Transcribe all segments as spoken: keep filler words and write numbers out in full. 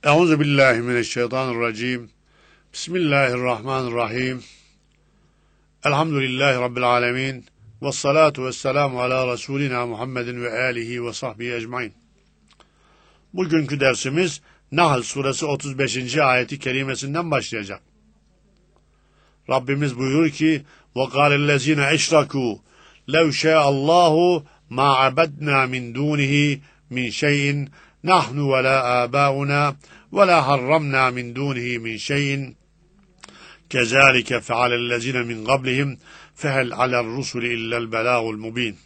Euzu billahi mineşşeytanirracim. Bismillahirrahmanirrahim. Elhamdülillahi rabbil alamin. Ves salatu vesselamu ala Resulina Muhammedin ve alihi ve sahbihi ecmaîn. Bugünkü dersimiz Nahl suresi otuz beşinci ayeti kerimesinden başlayacak. Rabbimiz buyurur ki: "Ve kâlellezîne eşrakû lev şâ'allâhu mâ abednâ min dûnihi min şeyin nahnu ve lâ âbâuna ve lâ harramnâ min dûnihi min şeyin kezâlike fealellezîne min qablihim fehel alerrusuli illel belâgul mubîn."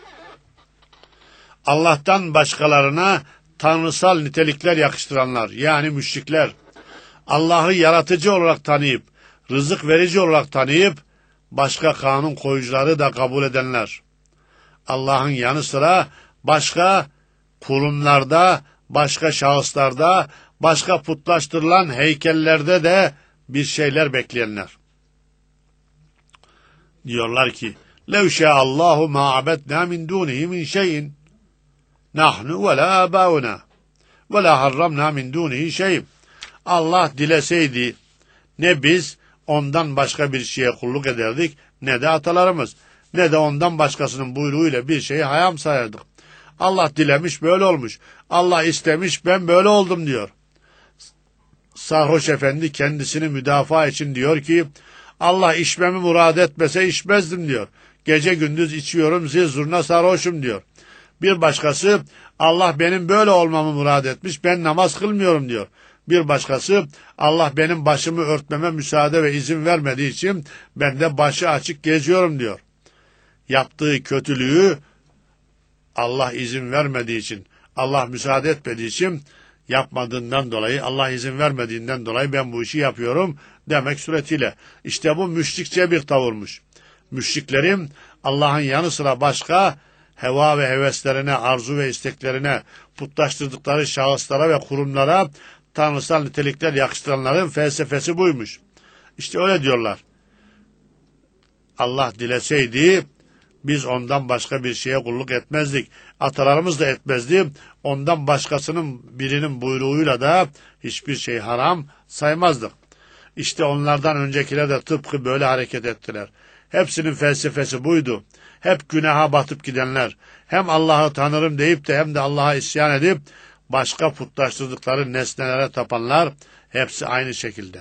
Allah'tan başkalarına tanrısal nitelikler yakıştıranlar, yani müşrikler, Allah'ı yaratıcı olarak tanıyıp, rızık verici olarak tanıyıp, başka kanun koyucuları da kabul edenler, Allah'ın yanı sıra başka kurumlarda, başka şahıslarda, başka putlaştırılan heykellerde de bir şeyler bekleyenler. Diyorlar ki: "Lev şâ'allâhu mâ abednâ min dûnihi min şeyin nahnu ve lâ âbâuna ve lâ harramnâ min dûnihi şeyin." Allah dileseydi ne biz ondan başka bir şeye kulluk ederdik, ne de atalarımız, ne de ondan başkasının buyruğuyla bir şeyi haram sayardık. Allah dilemiş, böyle olmuş. Allah istemiş, ben böyle oldum diyor. Sarhoş efendi kendisini müdafaa için diyor ki: Allah içmemi murad etmese içmezdim diyor. Gece gündüz içiyorum, zil zurna sarhoşum diyor. Bir başkası: Allah benim böyle olmamı murad etmiş, ben namaz kılmıyorum diyor. Bir başkası: Allah benim başımı örtmeme müsaade ve izin vermediği için ben de başı açık geziyorum diyor. Yaptığı kötülüğü Allah izin vermediği için, Allah müsaade etmediği için, yapmadığından dolayı, Allah izin vermediğinden dolayı ben bu işi yapıyorum demek suretiyle. İşte bu müşrikçe bir tavırmış. Müşriklerin Allah'ın yanı sıra başka heva ve heveslerine, arzu ve isteklerine, putlaştırdıkları şahıslara ve kurumlara tanrısal nitelikler yakıştıranların felsefesi buymuş. İşte öyle diyorlar. Allah dileseydi biz ondan başka bir şeye kulluk etmezdik. Atalarımız da etmezdi. Ondan başkasının birinin buyruğuyla da hiçbir şey haram saymazdık. İşte onlardan öncekiler de tıpkı böyle hareket ettiler. Hepsinin felsefesi buydu. Hep günaha batıp gidenler, hem Allah'ı tanırım deyip de hem de Allah'a isyan edip başka putlaştırdıkları nesnelere tapanlar, hepsi aynı şekilde.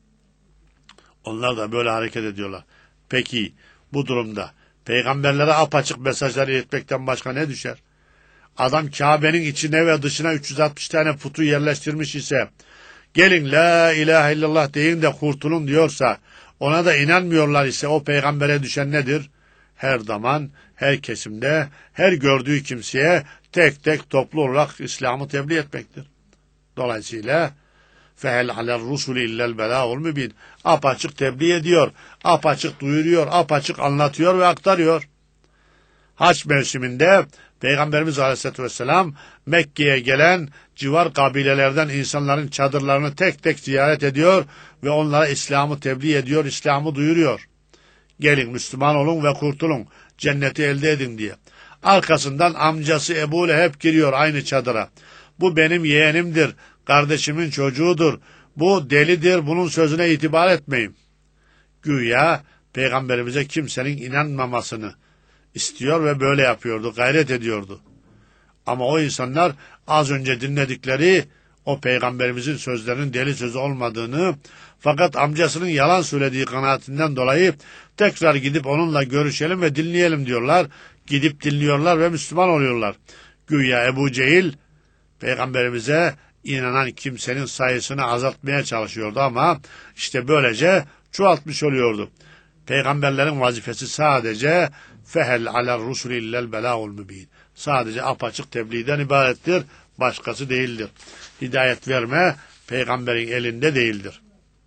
Onlar da böyle hareket ediyorlar. Peki bu durumda peygamberlere apaçık mesajları iletmekten başka ne düşer? Adam Kabe'nin içine ve dışına üç yüz altmış tane putu yerleştirmiş ise, gelin la ilahe illallah deyin de kurtulun diyorsa, ona da inanmıyorlar ise o peygambere düşen nedir? Her zaman, her kesimde, her gördüğü kimseye tek tek toplu olarak İslam'ı tebliğ etmektir. Dolayısıyla fehel aler rusuli illel belâgul mübîn, apaçık tebliğ ediyor, apaçık duyuruyor, apaçık anlatıyor ve aktarıyor. Haç mevsiminde Peygamberimiz Aleyhisselatü Vesselam Mekke'ye gelen civar kabilelerden insanların çadırlarını tek tek ziyaret ediyor ve onlara İslam'ı tebliğ ediyor, İslam'ı duyuruyor. Gelin Müslüman olun ve kurtulun, cenneti elde edin diye. Arkasından amcası Ebu Leheb giriyor aynı çadıra. Bu benim yeğenimdir, kardeşimin çocuğudur, bu delidir, bunun sözüne itibar etmeyin. Güya Peygamberimize kimsenin inanmamasını istiyor ve böyle yapıyordu, gayret ediyordu. Ama o insanlar az önce dinledikleri o Peygamberimizin sözlerinin deli sözü olmadığını, fakat amcasının yalan söylediği kanaatinden dolayı tekrar gidip onunla görüşelim ve dinleyelim diyorlar. Gidip dinliyorlar ve Müslüman oluyorlar. Güya Ebu Cehil Peygamberimize inanan kimsenin sayısını azaltmaya çalışıyordu ama işte böylece çoğaltmış oluyordu. Peygamberlerin vazifesi sadece fehel aler rusul illel belâgul mübîn, sadece apaçık tebliğden ibarettir, başkası değildir. Hidayet verme peygamberin elinde değildir.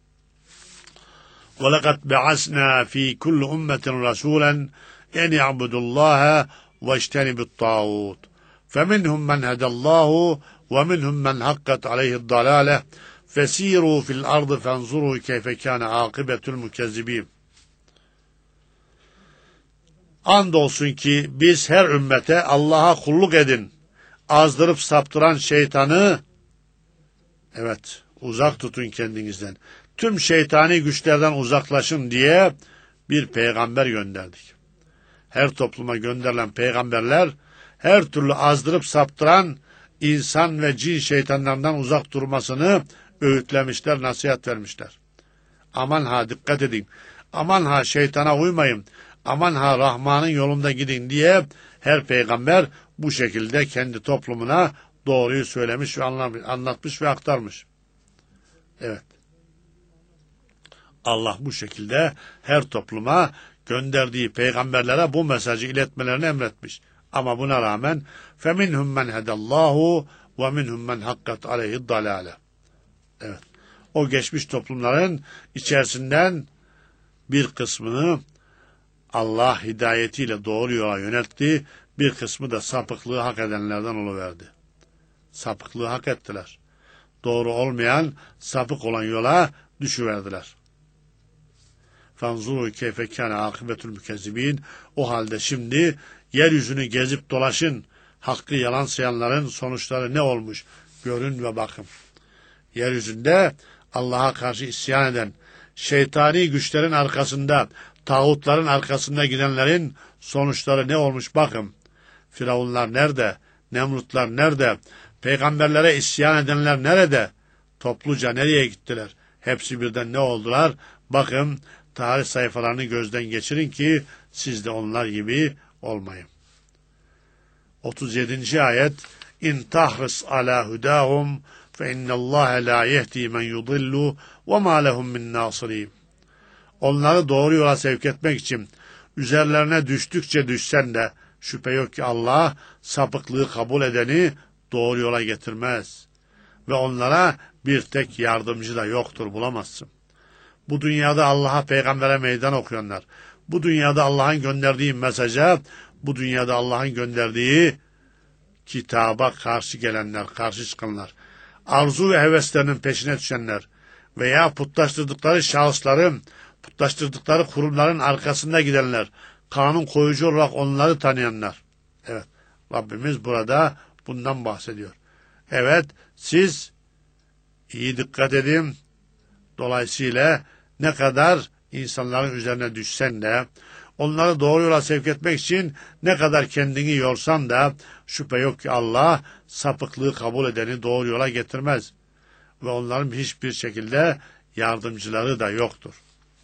وَلَقَدْ بَعَثْنَا ف۪ي كُلِّ اُمَّةٍ رَسُولًا اَنْ يَعْبُدُوا اللّٰهَ وَاجْتَنِبُوا الطَّاغُوتَ فَمِنْهُمْ مَنْ هَدَى اللّٰهُ وَمِنْهُمْ مَنْ حَقَّتْ عَلَيْهِ الضَّلَالَةُ فَسِيرُوا فِي الْأَرْضِ فَانْظُرُوا كَيْفَ كَانَ عَاقِبَةُ الْمُكَذِّبِينَ. Andolsun ki biz her ümmete Allah'a kulluk edin, azdırıp saptıran şeytanı Evet, uzak tutun kendinizden. Tüm şeytani güçlerden uzaklaşın diye bir peygamber gönderdik. Her topluma gönderilen peygamberler her türlü azdırıp saptıran insan ve cin şeytanlarından uzak durmasını öğütlemişler, nasihat vermişler. Aman ha dikkat edin, aman ha şeytana uymayın, aman ha Rahman'ın yolunda gidin diye her peygamber bu şekilde kendi toplumuna doğruyu söylemiş ve anlatmış ve aktarmış. Evet. Allah bu şekilde her topluma gönderdiği peygamberlere bu mesajı iletmelerini emretmiş. Ama buna rağmen فَمِنْهُمْ مَنْ هَدَى اللّٰهُ وَمِنْهُمْ مَنْ حَقَّتْ عَلَيْهِ الضَّلَالَةِ. Evet. O geçmiş toplumların içerisinden bir kısmını Allah hidayetiyle doğru yola yöneltti, bir kısmı da sapıklığı hak edenlerden oluverdi. Sapıklığı hak ettiler. Doğru olmayan, sapık olan yola düşüverdiler. فَانْظُرُوا كَيْفَ كَانَ عَاقِبَةُ الْمُكَذِّبِينَ. O halde şimdi yeryüzünü gezip dolaşın, hakkı yalan sayanların sonuçları ne olmuş görün ve bakın. Yeryüzünde Allah'a karşı isyan eden, şeytani güçlerin arkasında, tağutların arkasında gidenlerin sonuçları ne olmuş bakın. Firavunlar nerede? Nemrutlar nerede? Peygamberlere isyan edenler nerede? Topluca nereye gittiler? Hepsi birden ne oldular? Bakın, tarih sayfalarını gözden geçirin ki siz de onlar gibi olmayın. otuz yedinci ayet İn tahris ala hudahum fe innallâhe la yehdi men yudillu ve ma lehum min nasirin. Onları doğru yola sevk etmek için üzerlerine düştükçe düşsen de şüphe yok ki Allah sapıklığı kabul edeni doğru yola getirmez. Ve onlara bir tek yardımcı da yoktur, bulamazsın. Bu dünyada Allah'a, peygambere meydan okuyanlar, bu dünyada Allah'ın gönderdiği mesaja, bu dünyada Allah'ın gönderdiği kitaba karşı gelenler, karşı çıkanlar, arzu ve heveslerinin peşine düşenler veya putlaştırdıkları şahısların, putlaştırdıkları kurumların arkasında gidenler, kanun koyucu olarak onları tanıyanlar. Evet, Rabbimiz burada bundan bahsediyor. Evet, siz iyi dikkat edin. Dolayısıyla ne kadar insanların üzerine düşsen de, onları doğru yola sevk etmek için ne kadar kendini yorsan da, şüphe yok ki Allah sapıklığı kabul edeni doğru yola getirmez. Ve onların hiçbir şekilde yardımcıları da yoktur.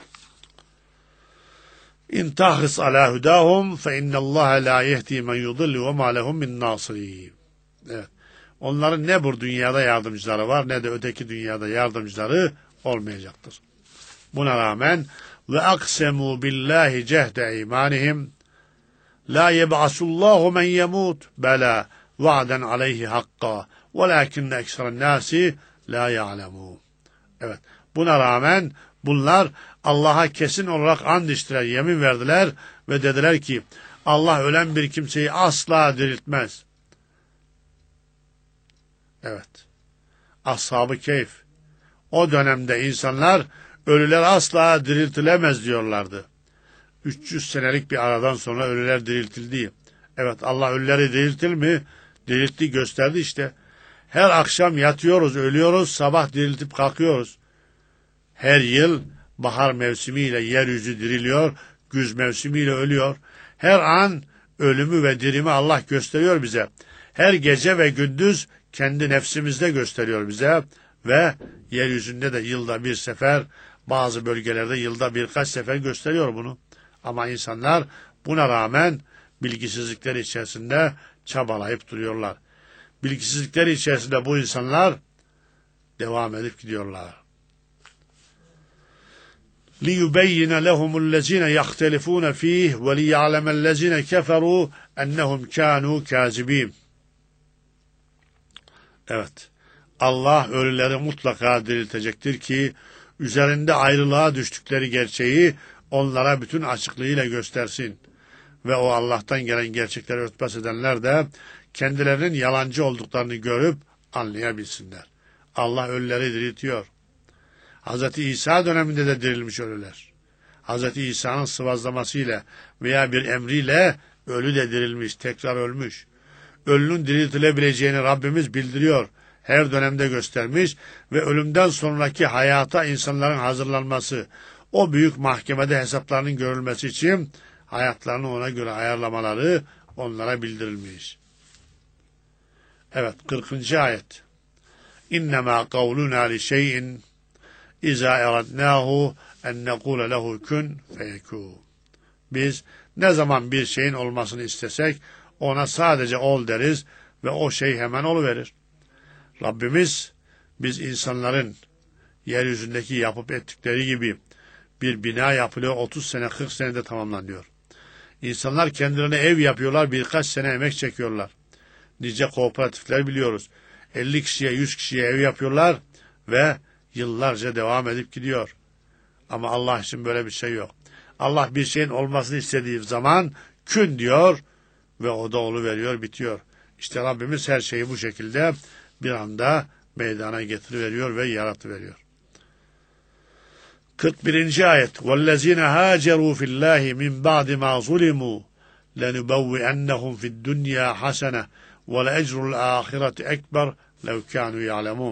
İn tahris ala hudahum fe innallâhe la yehdi men yudillu ve ma lehum min nasirin. Evet. Onların ne bu dünyada yardımcıları var ne de öteki dünyada yardımcıları olmayacaktır. Buna rağmen ve aksemu billahi cehde imanihim la yeb'asullahu men yemut bela va'den aleyhi hakka velakinne ekseren nasi la ya'lemun. Evet. Buna rağmen bunlar Allah'a kesin olarak and içtiler, yemin verdiler ve dediler ki Allah ölen bir kimseyi asla diriltmez. Evet. Ashab-ı Keyf. O dönemde insanlar ölüler asla diriltilemez diyorlardı. üç yüz senelik bir aradan sonra ölüler diriltildi. Evet, Allah ölüleri diriltir mi? Diriltti, gösterdi işte. Her akşam yatıyoruz, ölüyoruz, sabah diriltip kalkıyoruz. Her yıl bahar mevsimiyle yeryüzü diriliyor, güz mevsimiyle ölüyor. Her an ölümü ve dirimi Allah gösteriyor bize. Her gece ve gündüz kendi nefsimizde gösteriyor bize ve yeryüzünde de yılda bir sefer, bazı bölgelerde yılda birkaç sefer gösteriyor bunu. Ama insanlar buna rağmen bilgisizlikleri içerisinde çabalayıp duruyorlar. Bilgisizlikleri içerisinde bu insanlar devam edip gidiyorlar. لِيُبَيِّنَ لَهُمُ الَّذِينَ يَخْتَلِفُونَ ف۪يهِ وَلِيَعْلَمَ الَّذِينَ كَفَرُوا اَنَّهُمْ كَانُوا كَاذِب۪ينَ. Evet, Allah ölüleri mutlaka diriltecektir ki üzerinde ayrılığa düştükleri gerçeği onlara bütün açıklığıyla göstersin. Ve o Allah'tan gelen gerçekleri örtbas edenler de kendilerinin yalancı olduklarını görüp anlayabilsinler. Allah ölüleri diriltiyor. Hz. İsa döneminde de dirilmiş ölüler. Hz. İsa'nın sıvazlamasıyla veya bir emriyle ölü de dirilmiş, tekrar ölmüş. Ölünün diriltilebileceğini Rabbimiz bildiriyor. her dönemde göstermiş ve ölümden sonraki hayata insanların hazırlanması, o büyük mahkemede hesaplarının görülmesi için hayatlarını ona göre ayarlamaları onlara bildirilmiş. Evet, kırkıncı ayet. İnnemâ kavluna li şeyin izâ eradnâhu en nekûle lehu kün feyekûn. Biz ne zaman bir şeyin olmasını istesek ona sadece ol deriz ve o şey hemen oluverir. Rabbimiz biz insanların yeryüzündeki yapıp ettikleri gibi bir bina yapılıyor, otuz sene kırk senede tamamlanıyor. İnsanlar kendilerine ev yapıyorlar, birkaç sene emek çekiyorlar. Nice kooperatifler biliyoruz. elli kişiye yüz kişiye ev yapıyorlar ve yıllarca devam edip gidiyor. Ama Allah için böyle bir şey yok. Allah bir şeyin olmasını istediği zaman kün diyor ve o da oluveriyor, bitiyor. İşte Rabbimiz her şeyi bu şekilde bir anda meydana getiriveriyor ve yaratıveriyor. kırk birinci ayet. وَالَّذ۪ينَ هَاجَرُوا فِي اللّٰهِ مِنْ بَعْدِ مَا ظُلِمُوا لَنُبَوِّئَنَّهُمْ فِي الدُّنْيَا حَسَنَةً وَلَاَجْرُ الْآخِرَةِ اَكْبَرُ لَوْ كَانُوا يَعْلَمُونَ.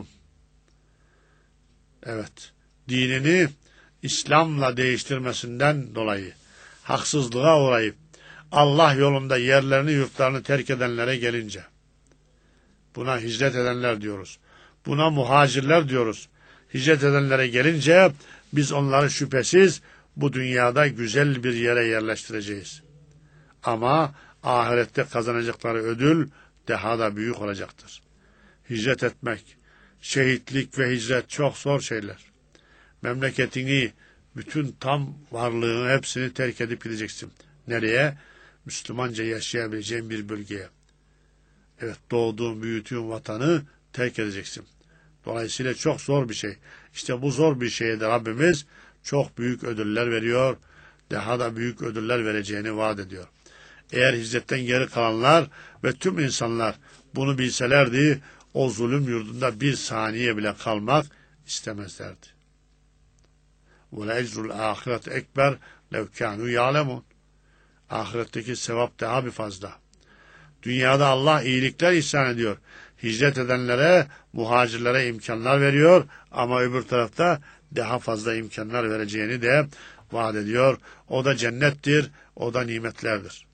Evet, dinini İslam'la değiştirmesinden dolayı haksızlığa uğrayıp Allah yolunda yerlerini yurtlarını terk edenlere gelince, buna hicret edenler diyoruz. Buna muhacirler diyoruz. Hicret edenlere gelince biz onları şüphesiz bu dünyada güzel bir yere yerleştireceğiz. Ama ahirette kazanacakları ödül daha da büyük olacaktır. Hicret etmek, şehitlik ve hicret çok zor şeyler. Memleketini, bütün tam varlığını hepsini terk edip gideceksin. Nereye? Müslümanca yaşayabileceğin bir bölgeye. Evet, doğduğun, büyüdüğün vatanı terk edeceksin. Dolayısıyla çok zor bir şey. İşte bu zor bir şeye de Rabbimiz çok büyük ödüller veriyor. Daha da büyük ödüller vereceğini vaat ediyor. Eğer hicretten geri kalanlar ve tüm insanlar bunu bilselerdi, o zulüm yurdunda bir saniye bile kalmak istemezlerdi. وَلَاَجْرُ الْآخِرَةِ اَكْبَرْ لَوْ كَانُوا يَعْلَمُونَ. Ahiretteki sevap daha bir fazla. Dünyada Allah iyilikler ihsan ediyor. Hicret edenlere, muhacirlere imkanlar veriyor ama öbür tarafta daha fazla imkanlar vereceğini de vaat ediyor. O da cennettir, o da nimetlerdir.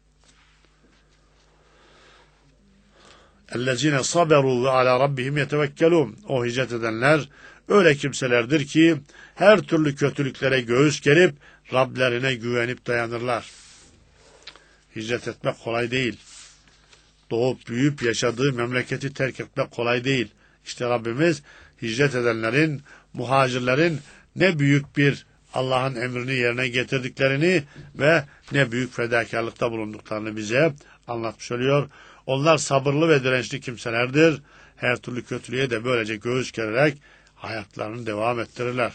اَلَّذ۪ينَ صَبَرُوا وَعَلَى رَبِّهِمْ يَتَوَكَّلُونَ. O hicret edenler öyle kimselerdir ki her türlü kötülüklere göğüs gerip Rablerine güvenip dayanırlar. Hicret etmek kolay değil. Doğup büyüyüp yaşadığı memleketi terk etmek kolay değil. İşte Rabbimiz hicret edenlerin, muhacirlerin ne büyük bir Allah'ın emrini yerine getirdiklerini ve ne büyük fedakarlıkta bulunduklarını bize anlatmış oluyor. Onlar sabırlı ve dirençli kimselerdir. Her türlü kötülüğe de böylece göğüs gererek hayatlarını devam ettirirler.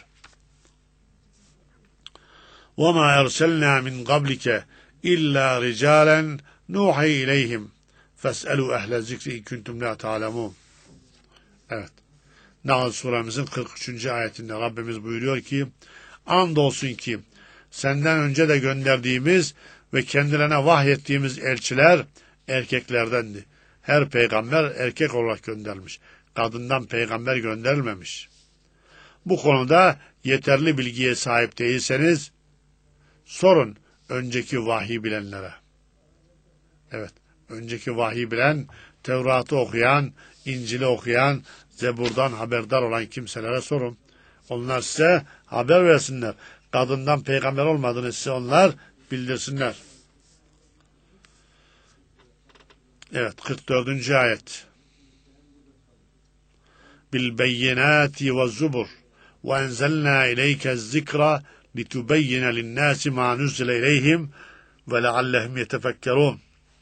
وَمَا اَرْسَلْنَا مِنْ قَبْلِكَ اِلَّا رِجَالًا نُوحِي اِلَيْهِمْ فَاسْأَلُوا اَهْلَ الذِّكْرِ اِنْ كُنْتُمْ لَا تَعْلَمُونَ. Evet. Nahl suremizin kırk üçüncü ayetinde Rabbimiz buyuruyor ki, andolsun ki senden önce de gönderdiğimiz ve kendilerine vahyettiğimiz elçiler erkeklerdendi. Her peygamber erkek olarak gönderilmiş. Kadından peygamber gönderilmemiş. Bu konuda yeterli bilgiye sahip değilseniz sorun önceki vahiy bilenlere. Evet, önceki vahiy bilen, Tevrat'ı okuyan, İncil'i okuyan, Zebur'dan haberdar olan kimselere sorun. Onlar size haber versinler. Kadından peygamber olmadığını size onlar bildirsinler. Evet, kırk dördüncü ayet. Bilbeyinati ve zubur ve enzelna ileyke zikra litubeyyine linnâsi ma nuzile ileyhim ve leallehum yetefekkerûn.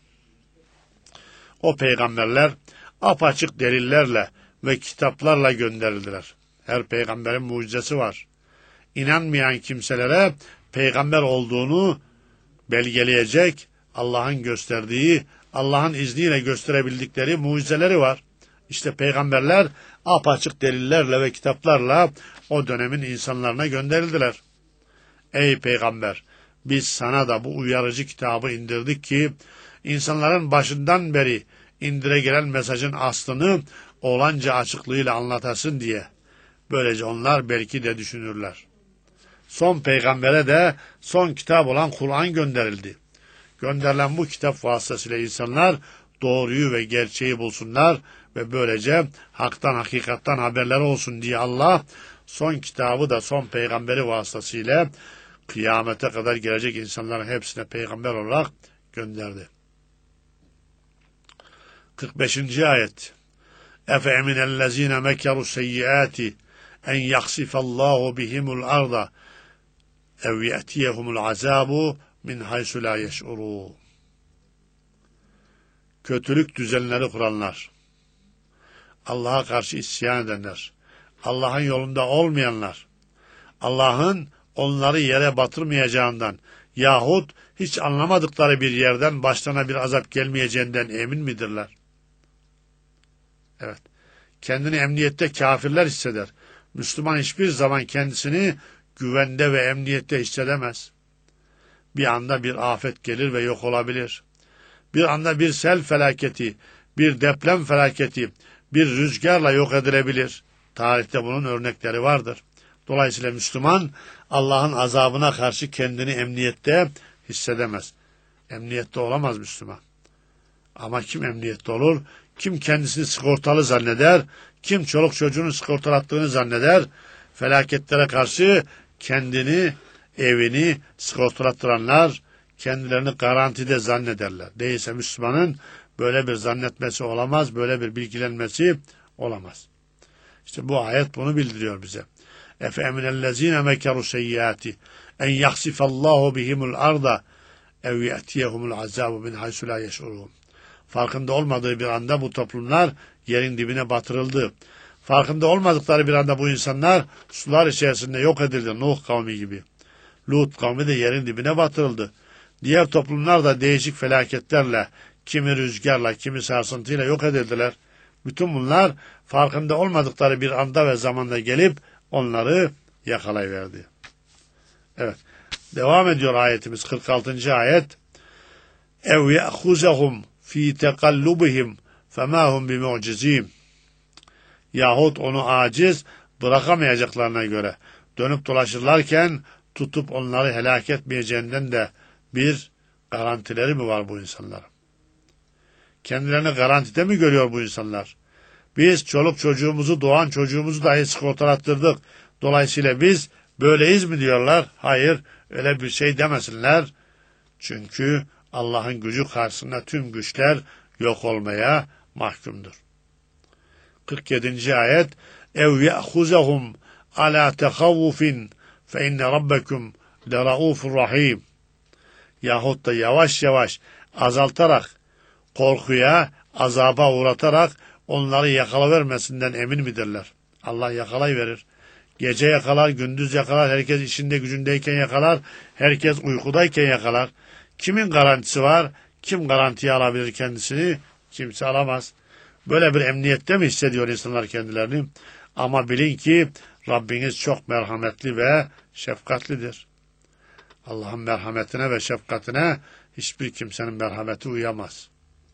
O peygamberler apaçık delillerle ve kitaplarla gönderildiler. Her peygamberin mucizesi var. İnanmayan kimselere peygamber olduğunu belgeleyecek Allah'ın gösterdiği, Allah'ın izniyle gösterebildikleri mucizeleri var. İşte peygamberler apaçık delillerle ve kitaplarla o dönemin insanlarına gönderildiler. Ey peygamber, biz sana da bu uyarıcı kitabı indirdik ki insanların başından beri indire gelen mesajın aslını olanca açıklığıyla anlatasın diye. Böylece onlar belki de düşünürler. Son peygambere de son kitap olan Kur'an gönderildi. Gönderilen bu kitap vasıtasıyla insanlar doğruyu ve gerçeği bulsunlar ve böylece haktan hakikattan haberleri olsun diye Allah son kitabı da son peygamberi vasıtasıyla kıyamete kadar gelecek insanların hepsine peygamber olarak gönderdi. kırk beşinci ayet. Efe eminellezine mekeru seyyiati en yaksifallahu bihimul arda ev ye'tiyehumul azabu min haysu la yeş'urûn. Kötülük düzenleri kuranlar, Allah'a karşı isyan edenler, Allah'ın yolunda olmayanlar, Allah'ın onları yere batırmayacağından yahut hiç anlamadıkları bir yerden başlarına bir azap gelmeyeceğinden emin midirler? Evet, kendini emniyette kafirler hisseder. Müslüman hiçbir zaman kendisini güvende ve emniyette hissedemez. Bir anda bir afet gelir ve yok olabilir. Bir anda bir sel felaketi, bir deprem felaketi, bir rüzgarla yok edilebilir. Tarihte bunun örnekleri vardır. Dolayısıyla Müslüman Allah'ın azabına karşı kendini emniyette hissedemez. Emniyette olamaz Müslüman. Ama kim emniyette olur? Kim kendisini sigortalı zanneder? Kim çoluk çocuğunu sigortalattığını zanneder? Felaketlere karşı kendini, evini sigortalattıranlar kendilerini garantide zannederler. Değilse Müslümanın böyle bir zannetmesi olamaz, böyle bir bilgilenmesi olamaz. İşte bu ayet bunu bildiriyor bize. Efe eminellezine mekeru seyyiati en yaksifallahu bihimul arda ev ye'tiyehumul azabu min haysu la yeş'urûn. Farkında olmadığı bir anda bu toplumlar yerin dibine batırıldı. Farkında olmadıkları bir anda bu insanlar sular içerisinde yok edildi. Nuh kavmi gibi. Lut kavmi de yerin dibine batırıldı. Diğer toplumlar da değişik felaketlerle, kimi rüzgarla, kimi sarsıntıyla yok edildiler. Bütün bunlar farkında olmadıkları bir anda ve zamanda gelip onları yakalayıverdi. Evet. Devam ediyor ayetimiz kırk altıncı ayet. Ev ye'khuzahum fi tekallubihim fema hum bimu'cizin. Yahut onu aciz bırakamayacaklarına göre dönüp dolaşırlarken tutup onları helak etmeyeceğinden de bir garantileri mi var bu insanların? Kendilerini garantide mi görüyor bu insanlar? Biz çoluk çocuğumuzu, doğan çocuğumuzu dahi sigortalattırdık. Dolayısıyla biz böyleyiz mi diyorlar? Hayır, öyle bir şey demesinler. Çünkü Allah'ın gücü karşısında tüm güçler yok olmaya mahkumdur. kırk yedinci ayet. Ev ye'khuzahum ala tekavvufin fe inne rabbekum leraufur rahim. Yahut da yavaş yavaş azaltarak, korkuya, azaba uğratarak onları yakalıvermesinden emin midirler? Allah yakalayıverir. Gece yakalar, gündüz yakalar, herkes işinde gücündeyken yakalar, herkes uykudayken yakalar. Kimin garantisi var? Kim garantiye alabilir kendisini? Kimse alamaz. Böyle bir emniyette mi hissediyor insanlar kendilerini? Ama bilin ki Rabbiniz çok merhametli ve şefkatlidir. Allah'ın merhametine ve şefkatine hiçbir kimsenin merhameti uyamaz.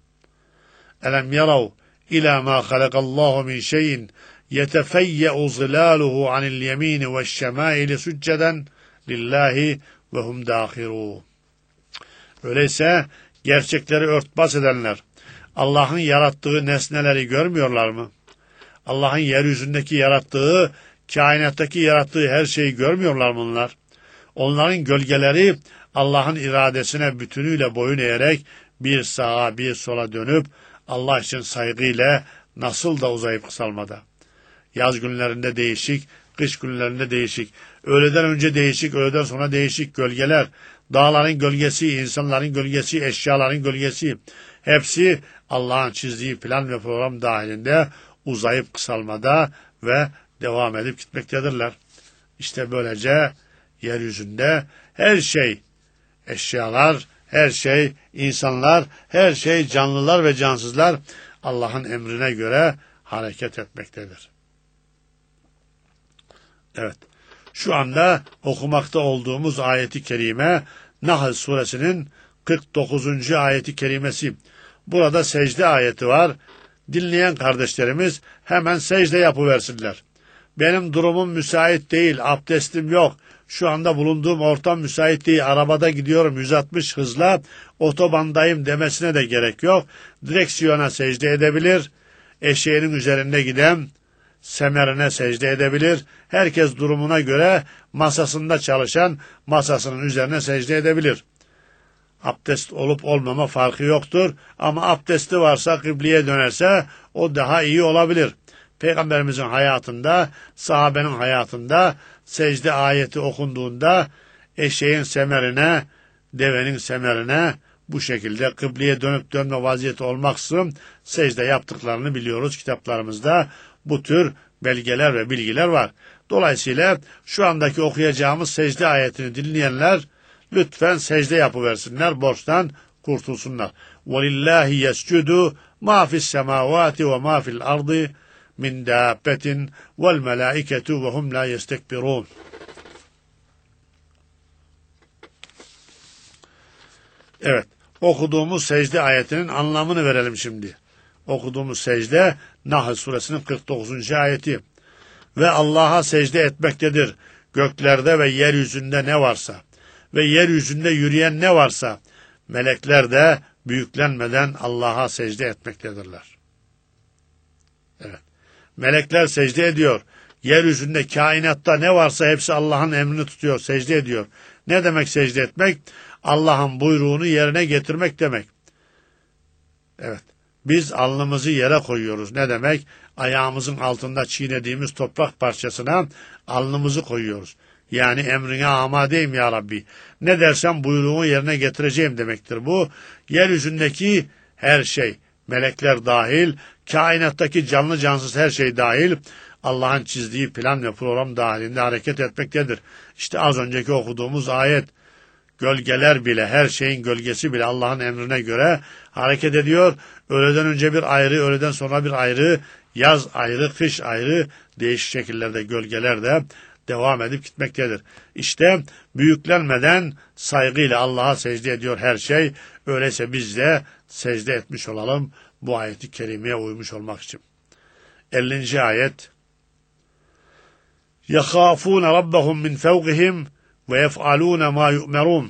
Elem yarav ila ma halakallahu min şeyin yetefeyye'u zilaluhu anil yemini ve şemaili succeden lillahi ve hum dâhirûn. Öyleyse gerçekleri örtbas edenler Allah'ın yarattığı nesneleri görmüyorlar mı? Allah'ın yeryüzündeki yarattığı, kainattaki yarattığı her şeyi görmüyorlar mı onlar? Onların gölgeleri Allah'ın iradesine bütünüyle boyun eğerek bir sağa bir sola dönüp Allah için saygıyla nasıl da uzayıp kısalmada. Yaz günlerinde değişik, kış günlerinde değişik, öğleden önce değişik, öğleden sonra değişik gölgeler, dağların gölgesi, insanların gölgesi, eşyaların gölgesi, hepsi Allah'ın çizdiği plan ve program dahilinde uzayıp kısalmada ve devam edip gitmektedirler. İşte böylece yeryüzünde her şey, eşyalar, her şey, insanlar, her şey, canlılar ve cansızlar Allah'ın emrine göre hareket etmektedir. Evet, şu anda okumakta olduğumuz ayeti kerime Nahl suresinin kırk dokuzuncu ayeti kerimesi. Burada secde ayeti var. dinleyen kardeşlerimiz hemen secde yapıversinler. Benim durumum müsait değil, abdestim yok, şu anda bulunduğum ortam müsait değil, arabada gidiyorum yüz altmış hızla, otobandayım demesine de gerek yok. Direksiyona secde edebilir, eşeğinin üzerinde giden semerine secde edebilir. Herkes durumuna göre masasında çalışan masasının üzerine secde edebilir. Abdest olup olmama farkı yoktur ama abdesti varsa kıbleye dönerse o daha iyi olabilir. Peygamberimizin hayatında, sahabenin hayatında secde ayeti okunduğunda eşeğin semerine, devenin semerine bu şekilde kıbleye dönüp dönme vaziyeti olmaksızın secde yaptıklarını biliyoruz. Kitaplarımızda bu tür belgeler ve bilgiler var. Dolayısıyla şu andaki okuyacağımız secde ayetini dinleyenler lütfen secde yapıversinler, borçtan kurtulsunlar. وَلِلَّهِ يَسْجُدُ مَا فِي السَّمَاوَاتِ وَمَا فِي الْأَرْضِ مِنْ دَابَّةٍ وَالْمَلَائِكَةُ وَهُمْ لَا يَسْتَكْبِرُونَ. Evet, okuduğumuz secde ayetinin anlamını verelim şimdi. Okuduğumuz secde Nahl suresinin kırk dokuzuncu ayeti. Ve Allah'a secde etmektedir. Göklerde ve yeryüzünde ne varsa ve yeryüzünde yürüyen ne varsa melekler de büyüklenmeden Allah'a secde etmektedirler. Evet. Melekler secde ediyor. Yeryüzünde, kainatta ne varsa hepsi Allah'ın emrini tutuyor, secde ediyor. Ne demek secde etmek? Allah'ın buyruğunu yerine getirmek demek. Evet. Biz alnımızı yere koyuyoruz. Ne demek? Ayağımızın altında çiğnediğimiz toprak parçasına alnımızı koyuyoruz. Yani emrine amadeyim ya Rabbi. Ne dersen buyruğumu yerine getireceğim demektir bu. Yeryüzündeki her şey, melekler dahil, kainattaki canlı cansız her şey dahil, Allah'ın çizdiği plan ve program dahilinde hareket etmektedir. İşte az önceki okuduğumuz ayet, gölgeler bile, her şeyin gölgesi bile Allah'ın emrine göre hareket ediyor. Öğleden önce bir ayrı, öğleden sonra bir ayrı, yaz ayrı, kış ayrı, değişik şekillerde gölgeler de devam edip gitmektedir. İşte büyüklenmeden saygıyla Allah'a secde ediyor her şey. Öyleyse biz de secde etmiş olalım bu ayeti kerimeye uymuş olmak için. ellinci ayet. يَخَافُونَ رَبَّهُمْ مِنْ فَوْقِهِمْ وَيَفْعَلُونَ مَا يُؤْمَرُونَ.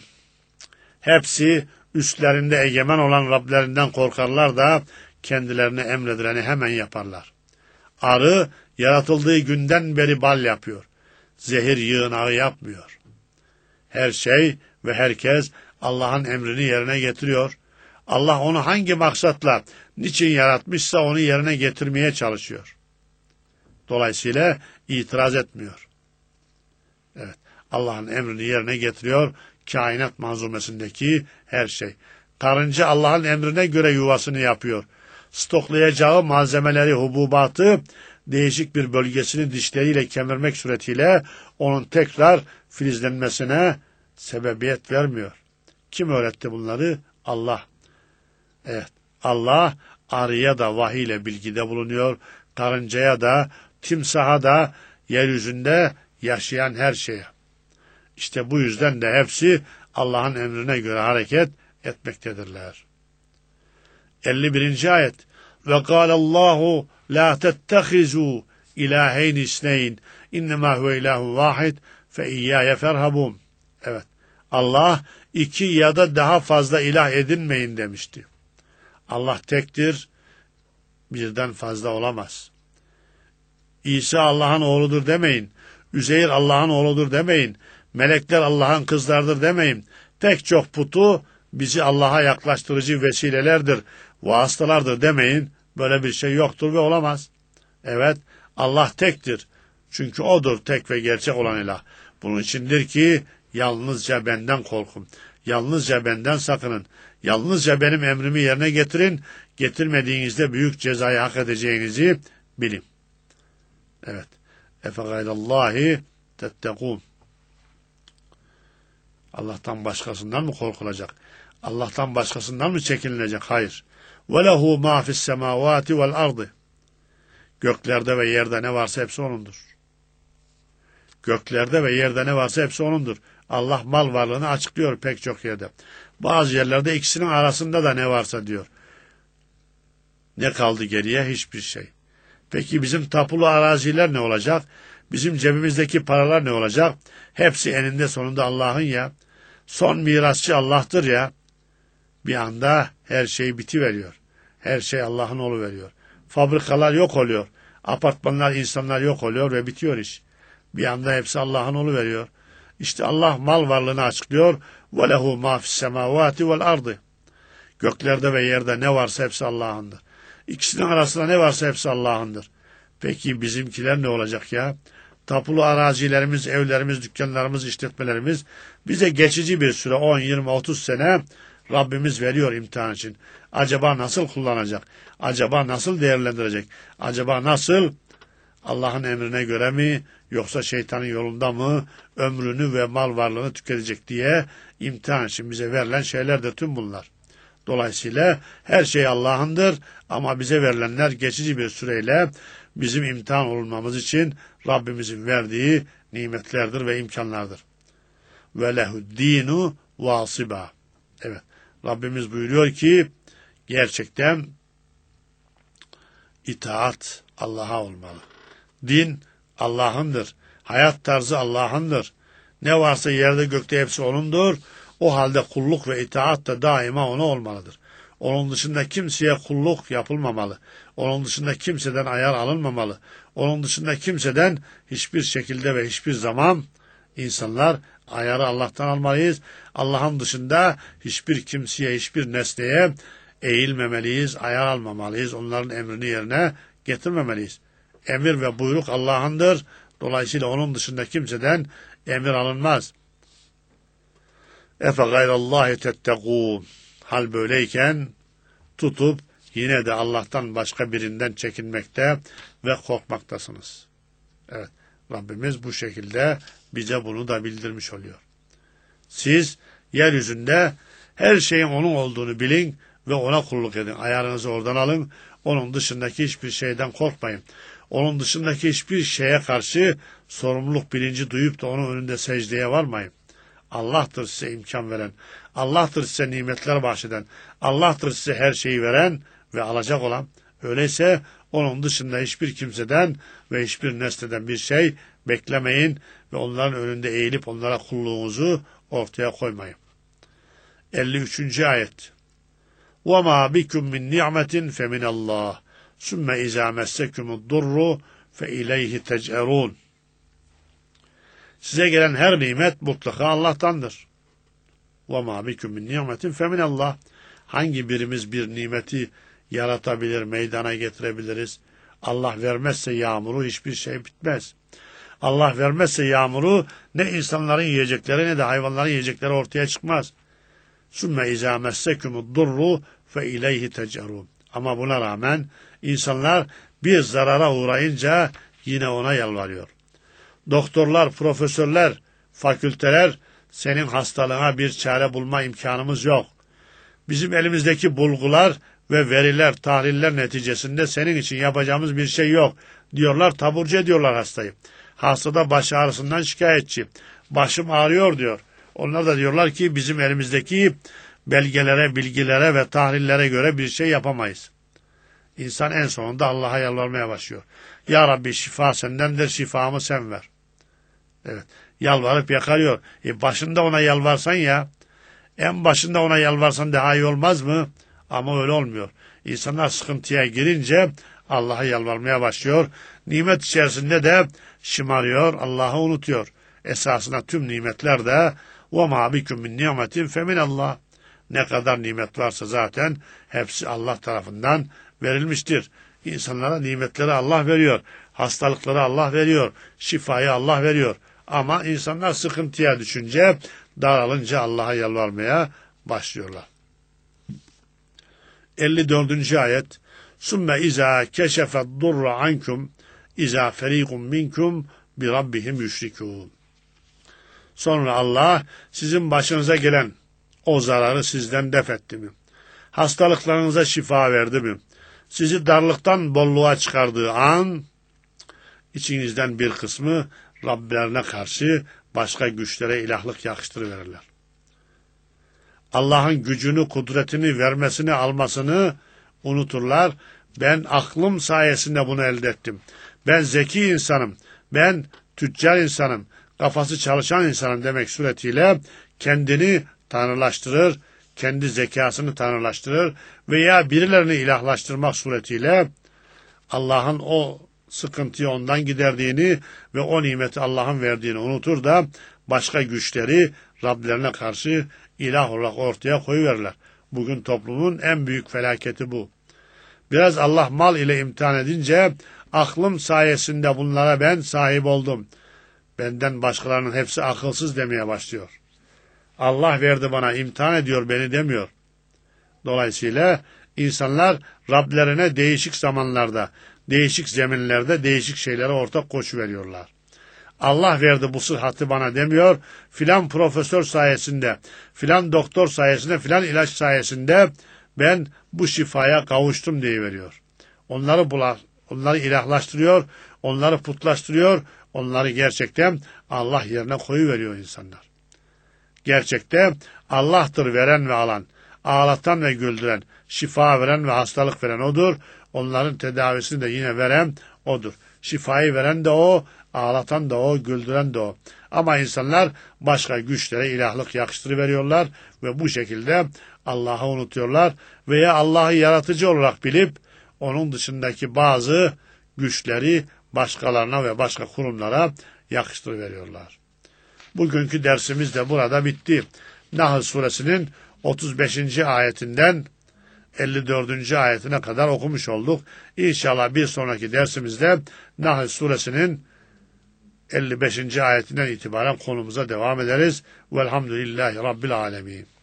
Hepsi üstlerinde egemen olan Rablerinden korkarlar da kendilerine emredileni hemen yaparlar. Arı yaratıldığı günden beri bal yapıyor. Zehir yığınağı yapmıyor. Her şey ve herkes Allah'ın emrini yerine getiriyor. Allah onu hangi maksatla, niçin yaratmışsa onu yerine getirmeye çalışıyor. Dolayısıyla itiraz etmiyor. Evet, Allah'ın emrini yerine getiriyor. Kainat manzumesindeki her şey. Karınca Allah'ın emrine göre yuvasını yapıyor. Stoklayacağı malzemeleri, hububatı değişik bir bölgesini dişleriyle kemirmek suretiyle onun tekrar filizlenmesine sebebiyet vermiyor. Kim öğretti bunları? Allah. Evet, Allah arıya da vahiy ile bilgide bulunuyor. Karıncaya da, timsaha da, yeryüzünde yaşayan her şeye. İşte bu yüzden de hepsi Allah'ın emrine göre hareket etmektedirler. elli birinci ayet. Ve kâlallahu la tettehizû ilâheyn isneyn innemâ huve ilâhun vâhid fe iyyâye ferhabûn. Evet, Allah iki ya da daha fazla ilah edinmeyin demişti. Allah tektir, birden fazla olamaz. İsa Allah'ın oğludur demeyin. Üzeyir Allah'ın oğludur demeyin. Melekler Allah'ın kızlardır demeyin. Pek çok putu bizi Allah'a yaklaştırıcı vesilelerdir, vasıtalardır demeyin. Böyle bir şey yoktur ve olamaz. Evet, Allah tektir. Çünkü O'dur tek ve gerçek olan ilah. Bunun içindir ki yalnızca benden korkun. Yalnızca benden sakının. Yalnızca benim emrimi yerine getirin. Getirmediğinizde büyük cezayı hak edeceğinizi bilin. Evet. Efe gayrallahi tettekûn. Allah'tan başkasından mı korkulacak? Allah'tan başkasından mı çekinilecek? Hayır. وَلَهُ مَا فِي السَّمَاوَاتِ وَالْأَرْضِ. Göklerde ve yerde ne varsa hepsi O'nundur. Göklerde ve yerde ne varsa hepsi O'nundur. Allah mal varlığını açıklıyor pek çok yerde. Bazı yerlerde ikisinin arasında da ne varsa diyor. Ne kaldı geriye? Hiçbir şey. Peki bizim tapulu araziler ne olacak? Bizim cebimizdeki paralar ne olacak? Hepsi eninde sonunda Allah'ın ya. Son mirasçı Allah'tır ya. Bir anda her şey bitiveriyor. Her şey Allah'ın oluveriyor. Fabrikalar yok oluyor. Apartmanlar, insanlar yok oluyor ve bitiyor iş. Bir anda hepsi Allah'ın oluveriyor. İşte Allah mal varlığını açıklıyor. وَلَهُ مَا فِي السَّمَاوَاتِ وَالْاَرْضِ Göklerde ve yerde ne varsa hepsi Allah'ındır. İkisinin arasında ne varsa hepsi Allah'ındır. Peki bizimkiler ne olacak ya? Tapulu arazilerimiz, evlerimiz, dükkanlarımız, işletmelerimiz bize geçici bir süre on, yirmi, otuz sene Rabbimiz veriyor imtihan için. Acaba nasıl kullanacak? Acaba nasıl değerlendirecek? Acaba nasıl Allah'ın emrine göre mi yoksa şeytanın yolunda mı ömrünü ve mal varlığını tüketecek diye imtihan için bize verilen şeyler de tüm bunlar. Dolayısıyla her şey Allah'ındır ama bize verilenler geçici bir süreyle bizim imtihan olunmamız için Rabbimizin verdiği nimetlerdir ve imkanlardır. Ve lehu'd-dinu vasiba. Evet. Rabbimiz buyuruyor ki gerçekten itaat Allah'a olmalı. Din Allah'ındır. Hayat tarzı Allah'ındır. Ne varsa yerde gökte hepsi O'nundur. O halde kulluk ve itaat da daima O'na olmalıdır. Onun dışında kimseye kulluk yapılmamalı. Onun dışında kimseden ayar alınmamalı. Onun dışında kimseden hiçbir şekilde ve hiçbir zaman insanlar ayarı Allah'tan almalıyız. Allah'ın dışında hiçbir kimseye, hiçbir nesneye eğilmemeliyiz, ayar almamalıyız. Onların emrini yerine getirmemeliyiz. Emir ve buyruk Allah'ındır. Dolayısıyla onun dışında kimseden emir alınmaz. Efe gayrallahi tettegûn. Hal böyleyken tutup yine de Allah'tan başka birinden çekinmekte ve korkmaktasınız. Evet, Rabbimiz bu şekilde bize bunu da bildirmiş oluyor. Siz yeryüzünde her şeyin onun olduğunu bilin ve ona kulluk edin. Ayarınızı oradan alın. Onun dışındaki hiçbir şeyden korkmayın. Onun dışındaki hiçbir şeye karşı sorumluluk bilinci duyup da onun önünde secdeye varmayın. Allah'tır size imkan veren, Allah'tır size nimetler bahşeden, Allah'tır size her şeyi veren ve alacak olan. Öyleyse onun dışında hiçbir kimseden ve hiçbir nesneden bir şey beklemeyin ve onların önünde eğilip onlara kulluğunuzu ortaya koymayın. elli üçüncü ayet. وَمَا بِكُمْ مِنْ نِعْمَةٍ فَمِنَ اللّٰهِ ثُمَّ اِذَا مَسَّكُمُ الضُّرُّ فَاِلَيْهِ تَجْأَرُونَ Size gelen her nimet mutlaka Allah'tandır. وَمَا بِكُمْ مِنْ نِعْمَةٍ فَمِنَ اللّٰهِ Hangi birimiz bir nimeti yaratabilir, meydana getirebiliriz? Allah vermezse yağmuru hiçbir şey bitmez. Allah vermezse yağmuru ne insanların yiyecekleri ne de hayvanların yiyecekleri ortaya çıkmaz. ثُمَّ اِذَا مَسَّكُمُ الضُّرُّ فَاِلَيْهِ تَجْأَرُونَ Ama buna rağmen insanlar bir zarara uğrayınca yine ona yalvarıyor. Doktorlar, profesörler, fakülteler senin hastalığına bir çare bulma imkanımız yok. Bizim elimizdeki bulgular ve veriler, tahliller neticesinde senin için yapacağımız bir şey yok diyorlar, taburcu ediyorlar hastayı. Hasta da baş ağrısından şikayetçi. Başım ağrıyor diyor. Onlar da diyorlar ki bizim elimizdeki belgelere, bilgilere ve tahlillere göre bir şey yapamayız. İnsan en sonunda Allah'a yalvarmaya başlıyor. Ya Rabbi şifa sendendir, şifamı sen ver. Evet, yalvarıp yakarıyor. E başında ona yalvarsan ya, en başında ona yalvarsan daha iyi olmaz mı? Ama öyle olmuyor. İnsanlar sıkıntıya girince Allah'a yalvarmaya başlıyor. Nimet içerisinde de şımarıyor, Allah'ı unutuyor. Esasında tüm nimetler de وَمَا بِكُمْ مِنْ نِعْمَةٍ فَمِنَ اللّٰهِ Ne kadar nimet varsa zaten hepsi Allah tarafından verilmiştir. İnsanlara nimetleri Allah veriyor. Hastalıkları Allah veriyor. Şifayı Allah veriyor. Ama insanlar sıkıntıya düşünce, daralınca Allah'a yalvarmaya başlıyorlar. elli dördüncü ayet. ثُمَّ اِذَا كَشَفَ الضُّرَّ عَنْكُمْ اِذَا فَر۪يقٌ مِنْكُمْ بِرَبِّهِمْ يُشْرِكُونَ Sonra Allah sizin başınıza gelen o zararı sizden def etti mi? Hastalıklarınıza şifa verdi mi? Sizi darlıktan bolluğa çıkardığı an içinizden bir kısmı Rablerine karşı başka güçlere ilahlık yakıştırıverirler. Allah'ın gücünü, kudretini, vermesini, almasını unuturlar Ben aklım sayesinde bunu elde ettim. Ben zeki insanım. Ben tüccar insanım. Kafası çalışan insanım demek suretiyle kendini tanrılaştırır, kendi zekasını tanrılaştırır veya birilerini ilahlaştırmak suretiyle Allah'ın o sıkıntıyı ondan giderdiğini ve o nimeti Allah'ın verdiğini unutur da başka güçleri Rablerine karşı ilah olarak ortaya koyuverirler. Bugün toplumun en büyük felaketi bu. Biraz Allah mal ile imtihan edince aklım sayesinde bunlara ben sahip oldum. Benden başkalarının hepsi akılsız demeye başlıyor. Allah verdi bana, imtihan ediyor beni demiyor. Dolayısıyla insanlar Rablerine değişik zamanlarda, değişik zeminlerde değişik şeylere ortak koşuveriyorlar. Allah verdi bu sıhhati bana demiyor, filan profesör sayesinde, filan doktor sayesinde, filan ilaç sayesinde ben bu şifaya kavuştum diye veriyor. Onları bular, onları ilahlaştırıyor, onları putlaştırıyor, onları gerçekten Allah yerine koyuveriyor insanlar. Gerçekte Allah'tır veren ve alan, ağlatan ve güldüren, şifa veren ve hastalık veren O'dur. Onların tedavisini de yine veren O'dur. Şifayı veren de O, ağlatan da O, güldüren de O. Ama insanlar başka güçlere ilahlık yakıştırıveriyorlar ve bu şekilde Allah'ı unutuyorlar veya Allah'ı yaratıcı olarak bilip onun dışındaki bazı güçleri başkalarına ve başka kurumlara yakıştırıveriyorlar. Bugünkü dersimiz de burada bitti. Nahl suresinin otuz beşinci ayetinden elli dördüncü ayetine kadar okumuş olduk. İnşallah bir sonraki dersimizde Nahl suresinin elli beşinci ayetinden itibaren konumuza devam ederiz. Velhamdülillahi Rabbil alemin.